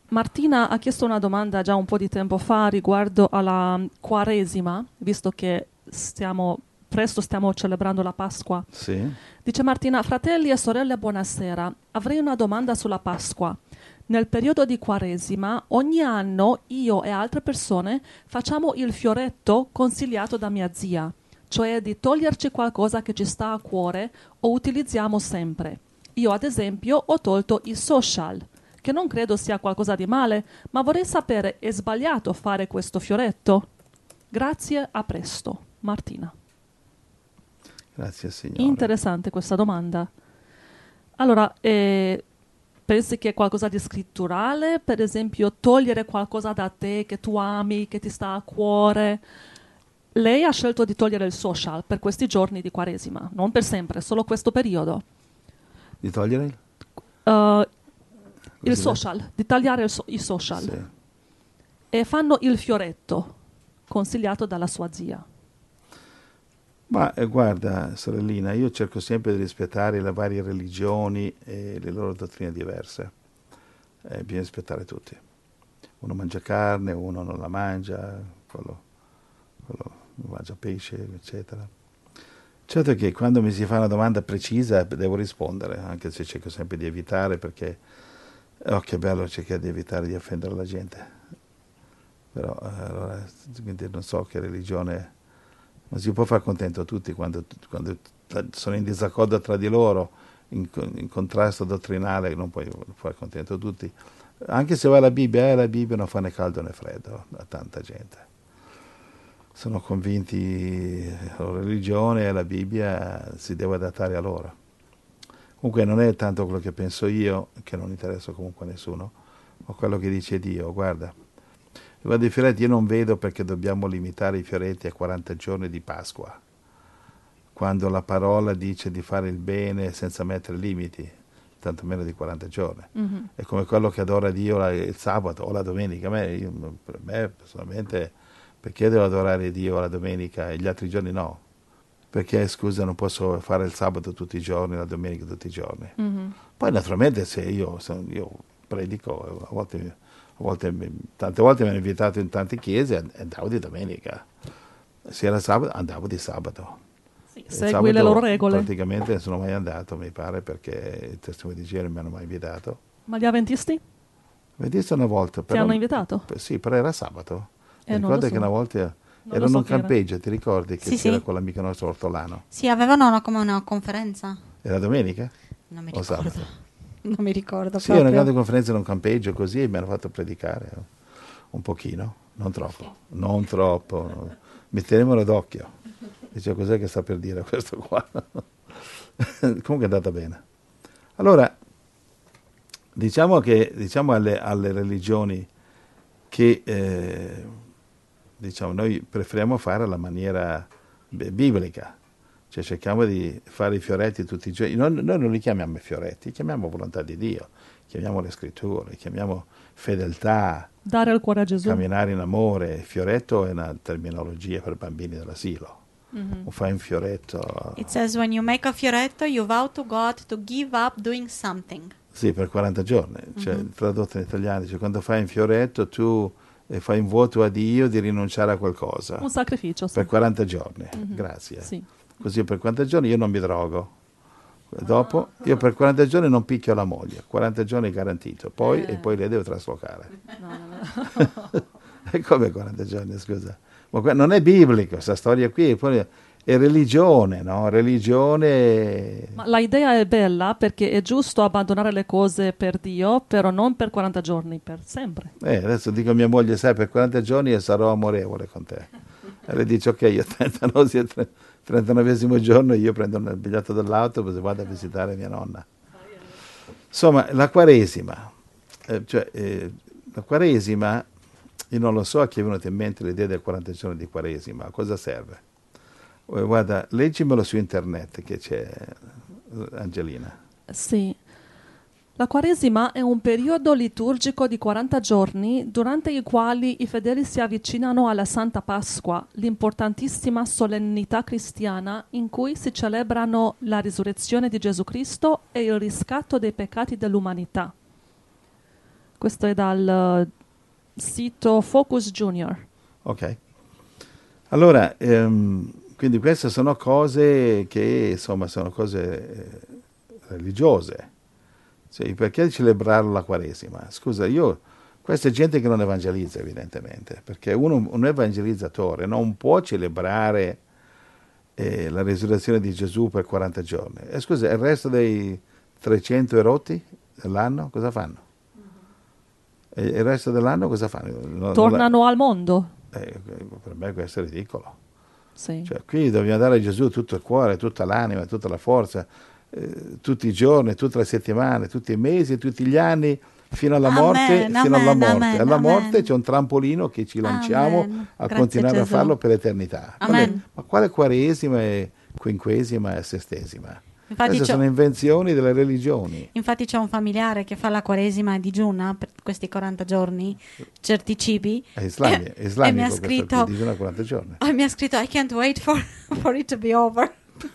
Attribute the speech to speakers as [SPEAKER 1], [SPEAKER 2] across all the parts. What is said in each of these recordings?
[SPEAKER 1] Martina ha chiesto una domanda già un po' di tempo fa riguardo alla Quaresima, visto che presto stiamo celebrando la Pasqua.
[SPEAKER 2] Sì.
[SPEAKER 1] Dice Martina: fratelli e sorelle, buonasera. Avrei una domanda sulla Pasqua. Nel periodo di Quaresima, ogni anno io e altre persone facciamo il fioretto consigliato da mia zia, cioè di toglierci qualcosa che ci sta a cuore o utilizziamo sempre. Io, ad esempio, ho tolto i social, che non credo sia qualcosa di male, ma vorrei sapere, è sbagliato fare questo fioretto? Grazie, a presto. Martina.
[SPEAKER 2] Grazie Signore.
[SPEAKER 1] Interessante questa domanda. Allora, pensi che è qualcosa di scritturale? Per esempio, togliere qualcosa da te che tu ami, che ti sta a cuore? Lei ha scelto di togliere il social per questi giorni di Quaresima, non per sempre, solo questo periodo.
[SPEAKER 2] Di togliere?
[SPEAKER 1] Il social, di tagliare i social.
[SPEAKER 2] Sì.
[SPEAKER 1] E fanno il fioretto, consigliato dalla sua zia.
[SPEAKER 2] Ma guarda, sorellina, io cerco sempre di rispettare le varie religioni e le loro dottrine diverse. Bisogna rispettare tutti. Uno mangia carne, uno non la mangia, quello mangia pesce, eccetera. Certo che quando mi si fa una domanda precisa devo rispondere, anche se cerco sempre di evitare, perché che bello cercare di evitare di offendere la gente. Però allora, quindi non so che religione, non si può far contento a tutti quando sono in disaccordo tra di loro, in contrasto dottrinale, non puoi far contento a tutti. Anche se vai alla Bibbia non fa né caldo né freddo a tanta gente. Sono convinti la loro religione e la Bibbia si deve adattare a loro. Comunque non è tanto quello che penso io, che non interessa comunque a nessuno, ma quello che dice Dio. Guarda i fioretti, io non vedo perché dobbiamo limitare i fioretti a 40 giorni di Pasqua, quando la parola dice di fare il bene senza mettere limiti, tanto meno di 40 giorni.
[SPEAKER 1] Mm-hmm.
[SPEAKER 2] È come quello che adora Dio il sabato o la domenica. Per me personalmente, perché devo adorare Dio la domenica e gli altri giorni no? Perché, scusa, non posso fare il sabato tutti i giorni, la domenica tutti i giorni?
[SPEAKER 1] Mm-hmm.
[SPEAKER 2] Poi naturalmente se io predico, tante volte mi hanno invitato in tante chiese e andavo di domenica. Se era sabato andavo di sabato.
[SPEAKER 1] Sì,
[SPEAKER 2] Il
[SPEAKER 1] segui
[SPEAKER 2] sabato
[SPEAKER 1] le loro regole.
[SPEAKER 2] praticamente non sono mai andato, mi pare, perché i testimoni di Geova non mi hanno mai invitato.
[SPEAKER 1] Ma gli avventisti
[SPEAKER 2] Mi disse una volta,
[SPEAKER 1] ti
[SPEAKER 2] però,
[SPEAKER 1] hanno invitato?
[SPEAKER 2] sì, però era sabato. Mi
[SPEAKER 1] Non lo
[SPEAKER 2] ricordo
[SPEAKER 1] so.
[SPEAKER 2] che una volta
[SPEAKER 1] Non
[SPEAKER 2] era
[SPEAKER 1] lo
[SPEAKER 2] in
[SPEAKER 1] so
[SPEAKER 2] un
[SPEAKER 1] che era.
[SPEAKER 2] campeggio, ti ricordi che
[SPEAKER 3] Sì,
[SPEAKER 2] c'era
[SPEAKER 3] sì.
[SPEAKER 2] quell'amico nostro ortolano?
[SPEAKER 3] Sì, avevano come una conferenza.
[SPEAKER 2] Era domenica?
[SPEAKER 3] Non mi
[SPEAKER 2] O
[SPEAKER 3] ricordo.
[SPEAKER 2] sabato?
[SPEAKER 3] Non mi ricordo
[SPEAKER 2] Sì, una
[SPEAKER 3] proprio.
[SPEAKER 2] grande conferenza in un campeggio così e mi hanno fatto predicare un pochino, non troppo, non troppo. Metteremolo d'occhio. Dice cos'è che sta per dire questo qua? Comunque è andata bene. Allora, diciamo alle religioni che diciamo, noi preferiamo fare alla maniera biblica, cioè cerchiamo di fare i fioretti tutti i giorni. Noi non li chiamiamo fioretti, chiamiamo volontà di Dio, chiamiamo le scritture, chiamiamo fedeltà,
[SPEAKER 1] Dare il cuore a Gesù.
[SPEAKER 2] camminare in amore. Fioretto è una terminologia per bambini dell'asilo.
[SPEAKER 1] Mm-hmm.
[SPEAKER 2] O fai un fioretto.
[SPEAKER 3] It says when you make a fioretto, you vow to God to give up doing something.
[SPEAKER 2] Sì, per 40 giorni, cioè, tradotto in italiano, cioè, quando fai un fioretto tu fai un voto a Dio di rinunciare a qualcosa.
[SPEAKER 1] Un sacrificio, sì.
[SPEAKER 2] Per 40 giorni,
[SPEAKER 1] Mhm.
[SPEAKER 2] grazie.
[SPEAKER 1] Sì.
[SPEAKER 2] Così per 40 giorni io non mi drogo. Dopo, io per 40 giorni non picchio la moglie, 40 giorni garantito, e poi lei devo traslocare.
[SPEAKER 1] No.
[SPEAKER 2] E come 40 giorni, scusa? Ma non è biblico, questa storia qui, poi è religione, no? Religione.
[SPEAKER 1] Ma la idea è bella perché è giusto abbandonare le cose per Dio, però non per 40 giorni, per sempre.
[SPEAKER 2] Adesso dico a mia moglie, sai, per 40 giorni io sarò amorevole con te. E lei dice, ok, io 39esimo giorno io prendo il biglietto dell'autobus e vado a visitare mia nonna. Insomma, la Quaresima, la Quaresima, io non lo so a chi è venuta in mente l'idea del 40 giorni di Quaresima, a cosa serve? Guarda, leggimelo su internet che c'è, Angelina.
[SPEAKER 1] Sì. La Quaresima è un periodo liturgico di 40 giorni durante i quali i fedeli si avvicinano alla Santa Pasqua, l'importantissima solennità cristiana in cui si celebrano la risurrezione di Gesù Cristo e il riscatto dei peccati dell'umanità. Questo è dal sito Focus Junior.
[SPEAKER 2] Ok. Allora, quindi queste sono cose che, insomma, sono cose religiose. Cioè, perché celebrare la Quaresima? Scusa, questa è gente che non evangelizza, evidentemente, perché un evangelizzatore non può celebrare la resurrezione di Gesù per 40 giorni. E scusa, il resto dei 300 erotti dell'anno cosa fanno? E il resto dell'anno cosa fanno?
[SPEAKER 1] Tornano al mondo.
[SPEAKER 2] Per me questo è ridicolo.
[SPEAKER 1] Sì.
[SPEAKER 2] Cioè, qui dobbiamo dare a Gesù tutto il cuore, tutta l'anima, tutta la forza, tutti i giorni, tutte le settimane, tutti i mesi, tutti gli anni, fino alla morte.
[SPEAKER 3] Amen,
[SPEAKER 2] Fino alla
[SPEAKER 3] amen,
[SPEAKER 2] morte.
[SPEAKER 3] amen,
[SPEAKER 2] Alla morte
[SPEAKER 3] amen.
[SPEAKER 2] c'è un trampolino che ci lanciamo
[SPEAKER 3] Amen.
[SPEAKER 2] a
[SPEAKER 3] Grazie,
[SPEAKER 2] continuare
[SPEAKER 3] Gesù.
[SPEAKER 2] a farlo per l'eternità.
[SPEAKER 3] Amen.
[SPEAKER 2] Ma quale Quaresima e quinquesima e sestesima?
[SPEAKER 3] Infatti
[SPEAKER 2] Queste sono invenzioni delle religioni.
[SPEAKER 3] Infatti c'è un familiare che fa la Quaresima e digiuna per questi 40 giorni certi cibi.
[SPEAKER 2] È islamico
[SPEAKER 3] e mi ha
[SPEAKER 2] questo,
[SPEAKER 3] scritto,
[SPEAKER 2] che digiuna 40 giorni.
[SPEAKER 3] mi ha scritto I can't wait for it to be over.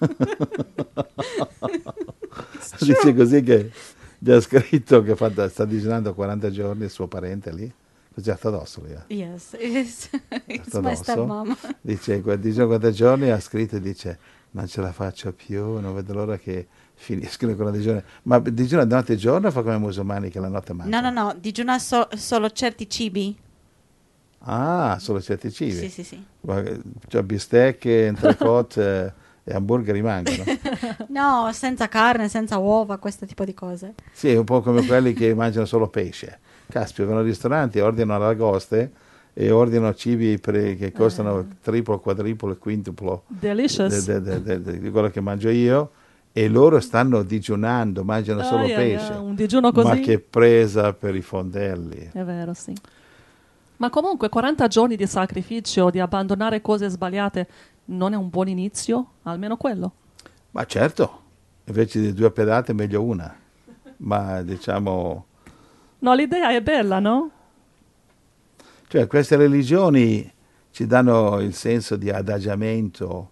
[SPEAKER 2] Dice così che gli ha scritto che sta digiunando 40 giorni il suo parente lì, così ortodosso lui.
[SPEAKER 3] Yes, it's my
[SPEAKER 2] Ortodosso.
[SPEAKER 3] stepmom.
[SPEAKER 2] Dice, digiuna 40 giorni, ha scritto e dice non ce la faccio più, non vedo l'ora che finiscono con la digiuna. Ma digiuna notte e giorno o fa come i musulmani che la notte mangiano?
[SPEAKER 3] No, digiuna solo certi cibi.
[SPEAKER 2] Ah, solo certi cibi.
[SPEAKER 3] Sì.
[SPEAKER 2] Cioè bistecche, entrecote e hamburger rimangono.
[SPEAKER 3] No, senza carne, senza uova, questo tipo di cose.
[SPEAKER 2] Sì, è un po' come quelli che mangiano solo pesce. Caspita, vanno al ristorante, ordinano aragoste e ordinano cibi che costano triplo, quadruplo, quintuplo
[SPEAKER 1] Delicious.
[SPEAKER 2] di quello che mangio io, e loro stanno digiunando, mangiano solo pesce.
[SPEAKER 1] Un digiuno così.
[SPEAKER 2] Ma che presa per i fondelli.
[SPEAKER 1] È vero, sì. Ma comunque 40 giorni di sacrificio, di abbandonare cose sbagliate, non è un buon inizio? Almeno quello.
[SPEAKER 2] Ma certo, invece di 2 pedate meglio una. Ma diciamo...
[SPEAKER 1] No, l'idea è bella, no?
[SPEAKER 2] Cioè queste religioni ci danno il senso di adagiamento,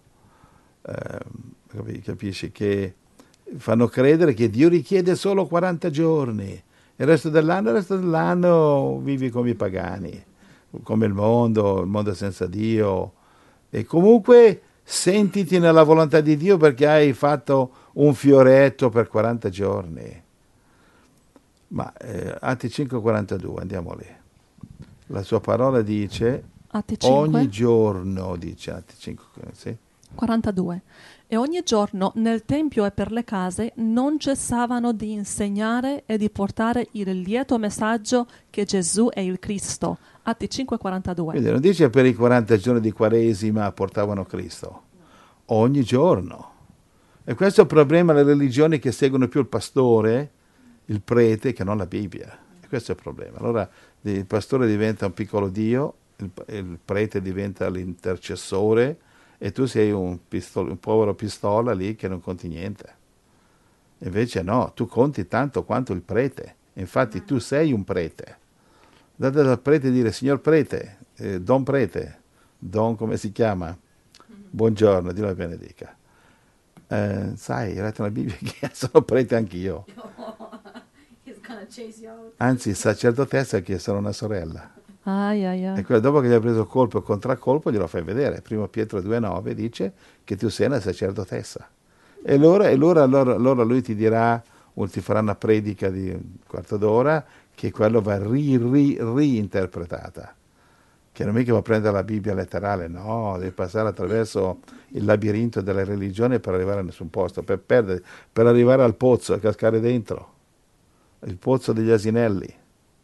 [SPEAKER 2] capisci? Che fanno credere che Dio richiede solo 40 giorni. Il resto dell'anno vivi come i pagani, come il mondo senza Dio. E comunque sentiti nella volontà di Dio perché hai fatto un fioretto per 40 giorni. Ma Atti 5,42, andiamo lì. La sua parola dice,
[SPEAKER 1] Atti 5.
[SPEAKER 2] ogni giorno, dice Atti 5, sì?
[SPEAKER 1] 42. E ogni giorno nel tempio e per le case non cessavano di insegnare e di portare il lieto messaggio che Gesù è il Cristo. Atti 5,42.
[SPEAKER 2] Quindi non dice per i 40 giorni di Quaresima portavano Cristo, ogni giorno. E questo è il problema delle religioni che seguono più il pastore, il prete, che non la Bibbia. E questo è il problema. Allora il pastore diventa un piccolo Dio, il prete diventa l'intercessore, e tu sei un povero pistola lì che non conti niente. Invece no, tu conti tanto quanto il prete. Infatti tu sei un prete. Andate dal prete e dire, signor prete, don prete, don come si chiama? Buongiorno, Dio la benedica. Sai, hai letto nella Bibbia che sono prete anch'io. Anzi, sacerdotessa che sono una sorella. E dopo che gli ha preso colpo e contraccolpo glielo fai vedere. Primo Pietro 2,9 dice che tu sei una sacerdotessa. E allora lui ti dirà, o ti farà una predica di un quarto d'ora, che quello va reinterpretata. Che non mica va a prendere la Bibbia letterale, no, devi passare attraverso il labirinto delle religioni per arrivare a nessun posto, per arrivare al pozzo e cascare dentro. Il pozzo degli asinelli.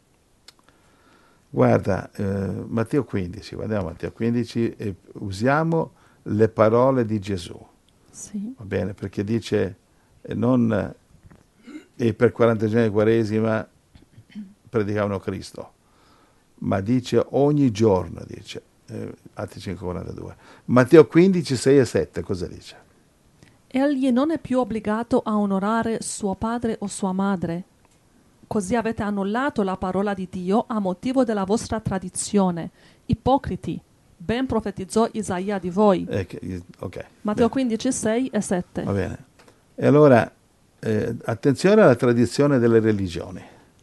[SPEAKER 2] Guarda, Matteo 15, guardiamo Matteo 15 e usiamo le parole di Gesù.
[SPEAKER 1] Sì.
[SPEAKER 2] Va bene, perché dice non e per 40 giorni di Quaresima predicavano Cristo, ma dice ogni giorno, dice Atti 5,42. Matteo 15, 6 e 7, cosa dice?
[SPEAKER 1] Egli non è più obbligato a onorare suo padre o sua madre. Così avete annullato la parola di Dio a motivo della vostra tradizione. Ipocriti, ben profetizzò Isaia di voi.
[SPEAKER 2] Okay,
[SPEAKER 1] Matteo 15, 6 e 7.
[SPEAKER 2] Va bene. E allora, attenzione alla tradizione delle religioni.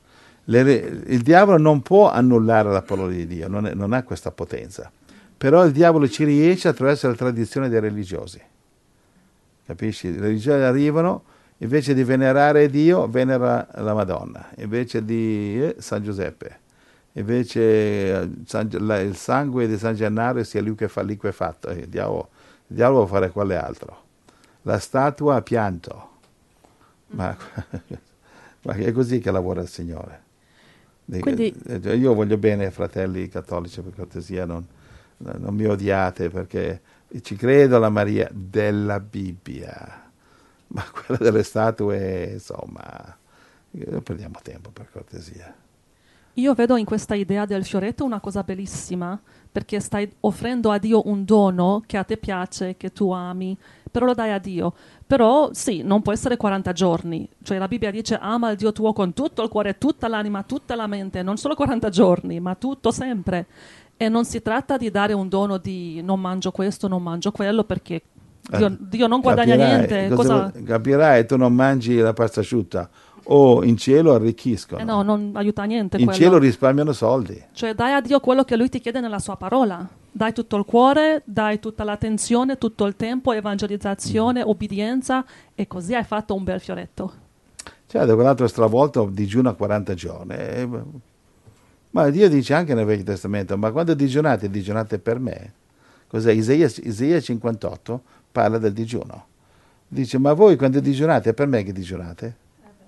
[SPEAKER 2] Il diavolo non può annullare la parola di Dio, non ha questa potenza. Però il diavolo ci riesce attraverso la tradizione dei religiosi. Capisci? I religiosi arrivano, invece di venerare Dio, venera la Madonna, invece di San Giuseppe, invece il sangue di San Gennaro sia lui che fa liquefatto. Il diavolo vuole fare quale altro. La statua ha pianto. Ma è così che lavora il Signore.
[SPEAKER 1] Quindi,
[SPEAKER 2] io voglio bene ai fratelli cattolici, per cortesia, non mi odiate, perché ci credo alla Maria della Bibbia, ma quella delle statue, insomma, non perdiamo tempo, per cortesia.
[SPEAKER 1] io vedo in questa idea del fioretto una cosa bellissima, perché stai offrendo a Dio un dono che a te piace, che tu ami, però lo dai a Dio. Però sì, non può essere 40 giorni. Cioè la Bibbia dice ama il Dio tuo con tutto il cuore, tutta l'anima, tutta la mente, non solo 40 giorni, ma tutto sempre. E non si tratta di dare un dono di non mangio questo, non mangio quello, perché Dio non guadagna niente.
[SPEAKER 2] Capirai, tu non mangi la pasta asciutta, o in cielo arricchiscono.
[SPEAKER 1] No, non aiuta a niente
[SPEAKER 2] in
[SPEAKER 1] quello.
[SPEAKER 2] cielo risparmiano soldi.
[SPEAKER 1] Cioè dai a Dio quello che Lui ti chiede nella sua parola. Dai tutto il cuore, dai tutta l'attenzione, tutto il tempo, evangelizzazione, obbedienza, e così hai fatto un bel fioretto.
[SPEAKER 2] Cioè, quell'altro stravolto digiuna 40 giorni. Ma Dio dice anche nel Vecchio Testamento, ma quando digiunate per me. Cos'è? Isaia 58 parla del digiuno. Dice, ma voi quando digiunate è per me che digiunate?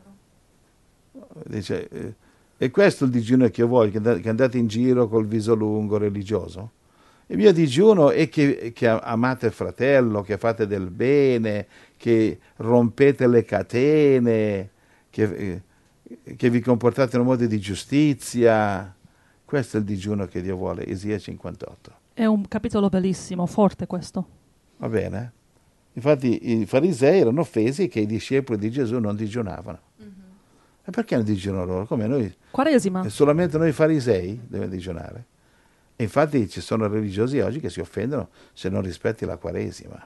[SPEAKER 2] Dice, e questo è il digiuno che io voglio, che andate in giro col viso lungo religioso? Il mio digiuno è che amate il fratello, che fate del bene, che rompete le catene, che vi comportate in un modo di giustizia. Questo è il digiuno che Dio vuole, Isaia 58.
[SPEAKER 1] È un capitolo bellissimo, forte questo.
[SPEAKER 2] Va bene? Infatti i farisei erano offesi che i discepoli di Gesù non digiunavano. E perché non digiunano loro? Come noi?
[SPEAKER 1] Quaresima.
[SPEAKER 2] Solamente noi farisei dobbiamo digiunare. E infatti ci sono religiosi oggi che si offendono se non rispetti la Quaresima.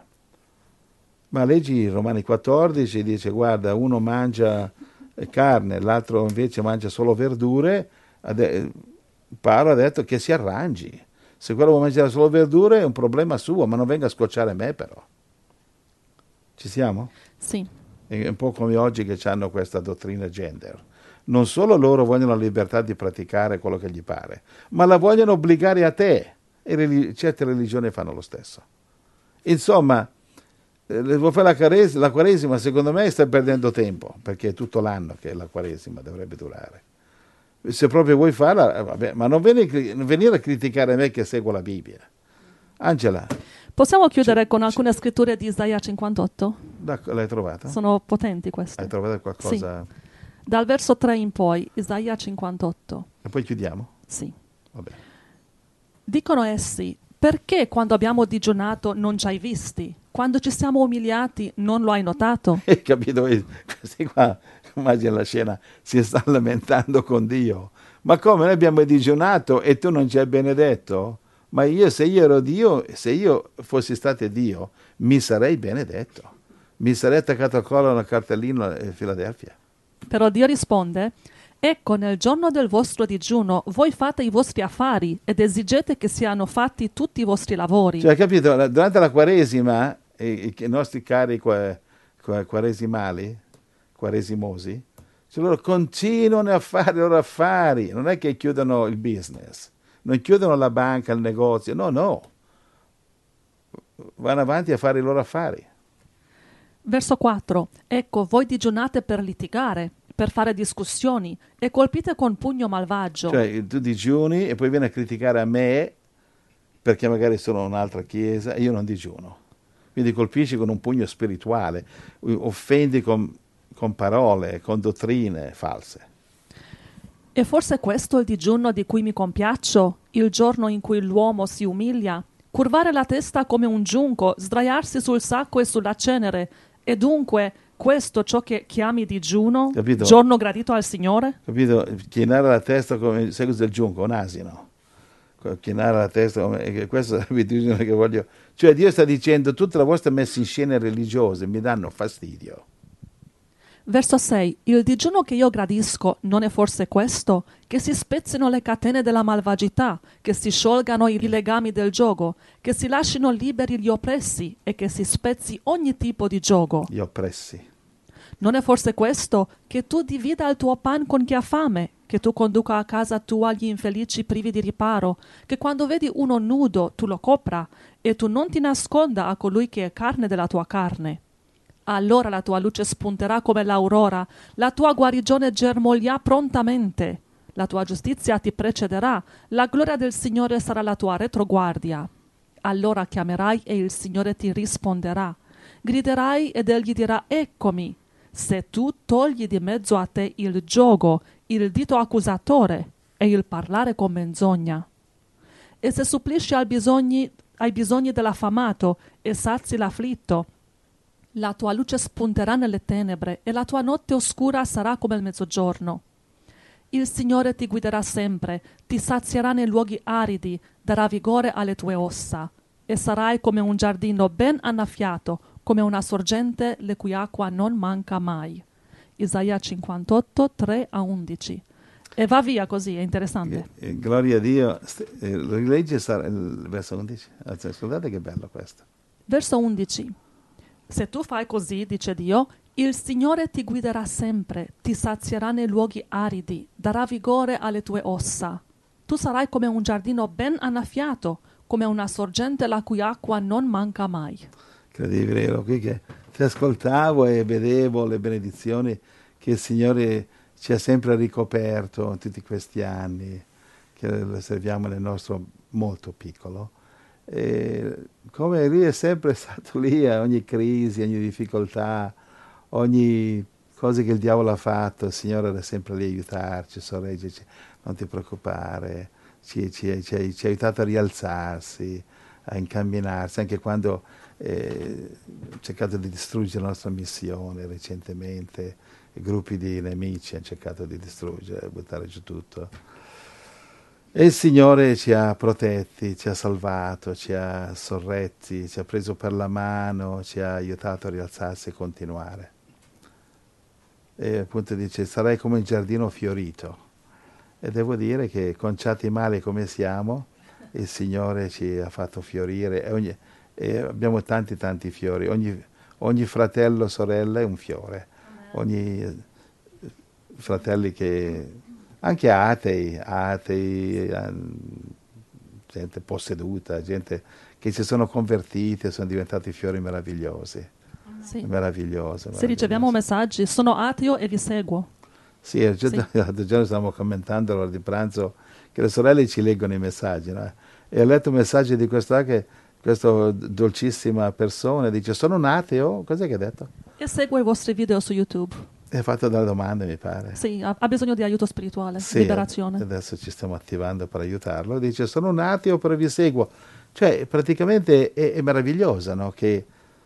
[SPEAKER 2] Ma leggi Romani 14, dice, guarda, uno mangia carne, l'altro invece mangia solo verdure. Paolo ha detto che si arrangi. Se quello vuole mangiare solo verdure è un problema suo, ma non venga a scocciare me però. Ci siamo?
[SPEAKER 1] Sì.
[SPEAKER 2] È un po' come oggi che hanno questa dottrina gender. Non solo loro vogliono la libertà di praticare quello che gli pare, ma la vogliono obbligare a te. E certe religioni fanno lo stesso. Insomma, vuoi fare la Quaresima, secondo me stai perdendo tempo, perché è tutto l'anno che la Quaresima dovrebbe durare. Se proprio vuoi farla, vabbè, ma non venire a criticare me che seguo la Bibbia. Angela.
[SPEAKER 1] Possiamo chiudere con alcune scritture di Isaia 58?
[SPEAKER 2] L'hai trovata?
[SPEAKER 1] Sono potenti queste.
[SPEAKER 2] Hai trovato qualcosa?
[SPEAKER 1] Sì. Dal verso 3 in poi, Isaia 58.
[SPEAKER 2] E poi chiudiamo?
[SPEAKER 1] Sì.
[SPEAKER 2] Vabbè.
[SPEAKER 3] Dicono essi, perché quando abbiamo digiunato non ci hai visti? Quando ci siamo umiliati non lo hai notato?
[SPEAKER 2] Capito? Questi qua, immagina la scena, si sta lamentando con Dio. Ma come, noi abbiamo digiunato e tu non ci hai benedetto? Ma se io ero Dio, se io fossi stato Dio, mi sarei benedetto. Mi sarei attaccato al collo una cartellina a Filadelfia.
[SPEAKER 1] Però Dio risponde, ecco, nel giorno del vostro digiuno voi fate i vostri affari ed esigete che siano fatti tutti i vostri lavori.
[SPEAKER 2] Cioè, capito? Durante la Quaresima, i nostri cari quaresimali, quaresimosi, cioè loro continuano a fare i loro affari. Non è che chiudono il business. Non chiudono la banca, il negozio, no. Vanno avanti a fare i loro affari.
[SPEAKER 1] Verso 4. Ecco, voi digiunate per litigare, per fare discussioni e colpite con pugno malvagio.
[SPEAKER 2] Cioè, tu digiuni e poi vieni a criticare a me perché magari sono un'altra chiesa e io non digiuno. Quindi colpisci con un pugno spirituale, offendi con parole, con dottrine false.
[SPEAKER 1] E forse questo è il digiuno di cui mi compiaccio, il giorno in cui l'uomo si umilia, curvare la testa come un giunco, sdraiarsi sul sacco e sulla cenere, e dunque questo ciò che chiami digiuno,
[SPEAKER 2] capito?
[SPEAKER 1] Giorno gradito al Signore?
[SPEAKER 2] Capito? Chinare la testa come seguito del giunco, un asino. Chinare la testa come... Questo è il digiuno che voglio... Cioè Dio sta dicendo, tutte le vostre messe in scena religiose mi danno fastidio.
[SPEAKER 1] Verso 6. Il digiuno che io gradisco non è forse questo? Che si spezzino le catene della malvagità, che si sciolgano i legami del giogo, che si lasciano liberi gli oppressi e che si spezzi ogni tipo di giogo.
[SPEAKER 2] Gli oppressi.
[SPEAKER 1] Non è forse questo? Che tu divida il tuo pan con chi ha fame, che tu conduca a casa tua gli infelici privi di riparo, che quando vedi uno nudo tu lo copra e tu non ti nasconda a colui che è carne della tua carne. Allora la tua luce spunterà come l'aurora, la tua guarigione germoglierà prontamente, la tua giustizia ti precederà, la gloria del Signore sarà la tua retroguardia. Allora chiamerai e il Signore ti risponderà. Griderai ed egli dirà: eccomi. Se tu togli di mezzo a te il giogo, il dito accusatore e il parlare con menzogna, e se supplisci ai bisogni dell'affamato e sazi l'afflitto, la tua luce spunterà nelle tenebre e la tua notte oscura sarà come il mezzogiorno. Il Signore ti guiderà sempre, ti sazierà nei luoghi aridi, darà vigore alle tue ossa, e sarai come un giardino ben annaffiato, come una sorgente le cui acqua non manca mai. Isaia 58, 3-11. E va via così, è interessante.
[SPEAKER 2] Gloria a Dio. Rileggi il verso 11. Ascoltate che bello questo.
[SPEAKER 1] Verso 11. Se tu fai così, dice Dio, il Signore ti guiderà sempre, ti sazierà nei luoghi aridi, darà vigore alle tue ossa. Tu sarai come un giardino ben annaffiato, come una sorgente la cui acqua non manca mai.
[SPEAKER 2] Incredibile, ero qui che ti ascoltavo e vedevo le benedizioni che il Signore ci ha sempre ricoperto in tutti questi anni, che lo serviamo nel nostro molto piccolo. E come Lui è sempre stato lì a ogni crisi, ogni difficoltà, ogni cosa che il diavolo ha fatto, il Signore era sempre lì a aiutarci, sorreggerci, non ti preoccupare, ci ha aiutato a rialzarsi, a incamminarsi, anche quando ha cercato di distruggere la nostra missione recentemente, i gruppi di nemici hanno cercato di distruggere, buttare giù tutto. E il Signore ci ha protetti, ci ha salvato, ci ha sorretti, ci ha preso per la mano, ci ha aiutato a rialzarsi e continuare. E appunto dice, sarai come un giardino fiorito. E devo dire che conciati male come siamo, il Signore ci ha fatto fiorire e abbiamo tanti fiori. Ogni fratello o sorella è un fiore. Ogni fratelli che... Anche atei, gente posseduta, gente che si sono convertiti e sono diventati fiori meravigliosi.
[SPEAKER 1] Sì.
[SPEAKER 2] Meraviglioso.
[SPEAKER 1] Se riceviamo messaggi, sono ateo e vi seguo.
[SPEAKER 2] Sì, l'altro giorno stavamo commentando all'ora di pranzo che le sorelle ci leggono i messaggi, no? E ho letto un messaggio di questa dolcissima persona, dice, sono un ateo? Cos'è che ha detto?
[SPEAKER 1] E segue i vostri video su YouTube.
[SPEAKER 2] Ha fatto delle domande, mi pare.
[SPEAKER 1] Sì, ha bisogno di aiuto spirituale,
[SPEAKER 2] sì,
[SPEAKER 1] liberazione.
[SPEAKER 2] Adesso ci stiamo attivando per aiutarlo. Dice, sono un ateo, però vi seguo. Cioè, praticamente è meravigliosa, no? Che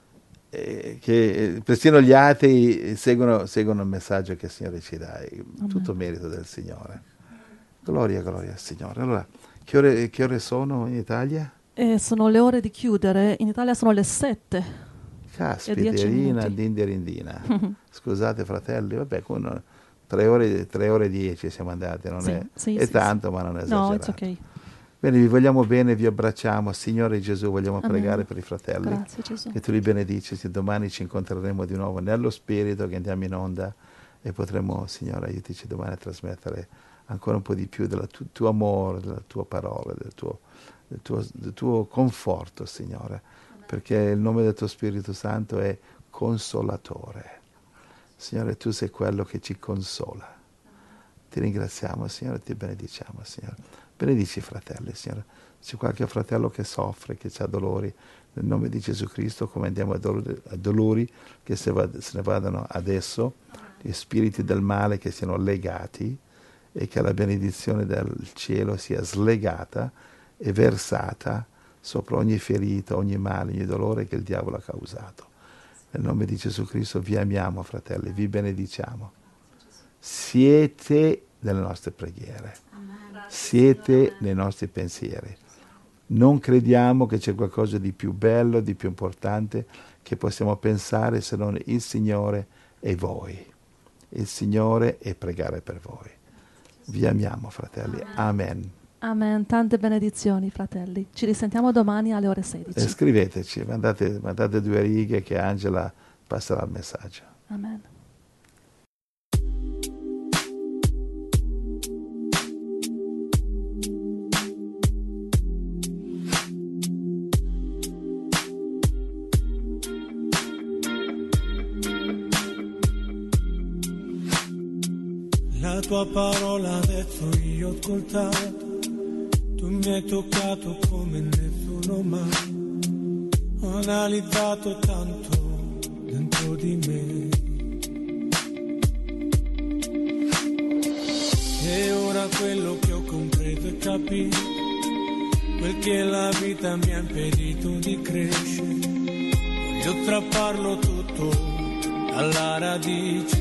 [SPEAKER 2] persino gli atei seguono il messaggio che il Signore ci dà. Tutto merito del Signore. Gloria al Signore. Allora, che ore sono inItalia?
[SPEAKER 1] Sono le ore di chiudere. In Italia sono le 7.
[SPEAKER 2] Caspiterina, dinderindina. Scusate fratelli, vabbè, con 3 ore e 10 siamo andati, non è tanto, ma non è esagerato.
[SPEAKER 1] No, it's okay.
[SPEAKER 2] Bene, vi vogliamo bene, vi abbracciamo. Signore Gesù, vogliamo pregare per i fratelli.
[SPEAKER 1] Grazie Gesù.
[SPEAKER 2] Che tu li benedici, domani ci incontreremo di nuovo nello Spirito, che andiamo in onda e potremo, Signore, aiutici domani a trasmettere ancora un po' di più del tuo amore, della tua parola, del tuo conforto, Signore. Perché il nome del tuo Spirito Santo è Consolatore. Signore, tu sei quello che ci consola. Ti ringraziamo, Signore, ti benediciamo, Signore. Benedici i fratelli, Signore. C'è qualche fratello che soffre, che ha dolori. Nel nome di Gesù Cristo comandiamo a dolori che se ne vadano adesso, gli spiriti del male che siano legati e che la benedizione del cielo sia slegata e versata sopra ogni ferita, ogni male, ogni dolore che il diavolo ha causato. Nel nome di Gesù Cristo vi amiamo, fratelli, vi benediciamo. Siete nelle nostre preghiere, siete nei nostri pensieri. Non crediamo che c'è qualcosa di più bello, di più importante che possiamo pensare se non il Signore e voi. il Signore e pregare per voi. Vi amiamo, fratelli. Amen.
[SPEAKER 1] Amen. Tante benedizioni, fratelli. Ci risentiamo domani alle ore 16.
[SPEAKER 2] Scriveteci, mandate 2 righe che Angela passerà il messaggio.
[SPEAKER 1] Amen.
[SPEAKER 4] La tua parola adesso io ho ascoltato, tu mi hai toccato come nessuno mai, ho analizzato tanto dentro di me. E ora quello che ho compreso e capito, quel che la vita mi ha impedito di crescere, voglio strapparlo tutto alla radice.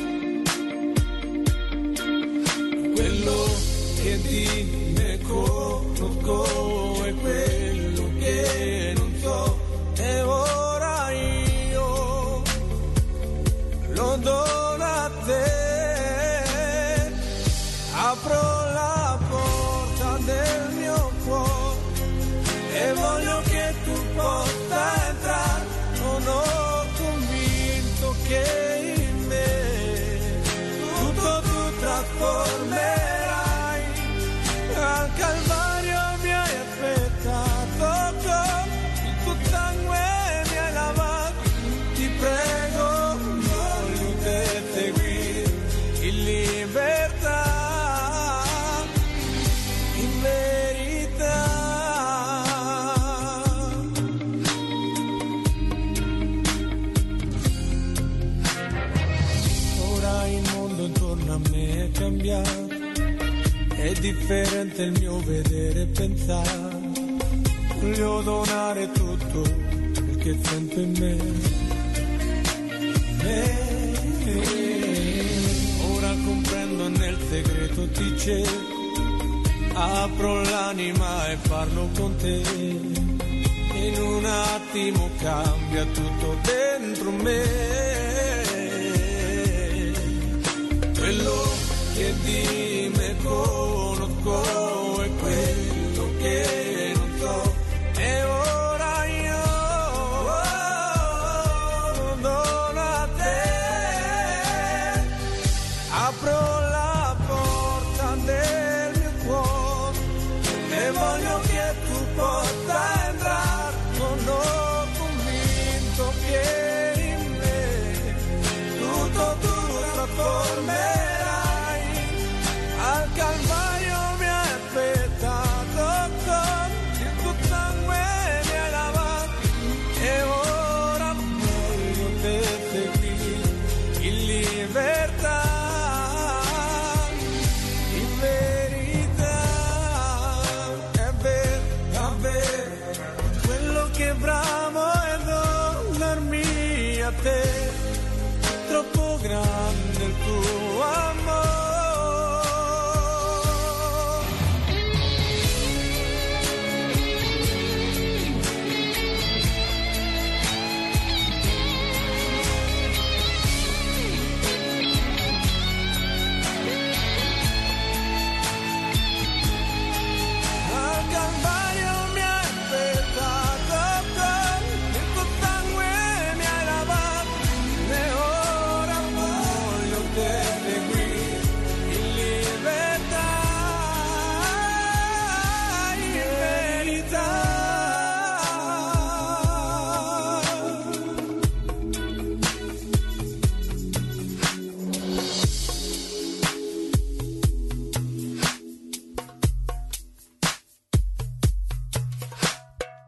[SPEAKER 4] Quello che di me conosco e quello che non so, e ora io lo dono a te. Apro la porta del mio cuore e voglio che tu possa entrare. Sono convinto che in me tutto tu trasformerai. Al Calvario mi hai aspettato, il tuo sangue mi hai lavato. Ti prego, voglio te seguire in libertà, in verità. Ora il mondo intorno a me è cambiato, è differente il mio vedere e pensare, voglio donare tutto quel che sento in me. Ora comprendo nel segreto ti cerco, apro l'anima e parlo con te, in un attimo cambia tutto dentro me. Quello che di me conosco e quello che non so, e ora io dono a te. Apro la porta del mio cuore e voglio che tu possa entrare. Sono convinto che in me tutto tu trasformerai. Al Calvario mi hai aspettato, il tuo sangue mi hai lavato, e ora voglio te seguire in libertà, in verità. È vero, quello che bramo è donarmi a te.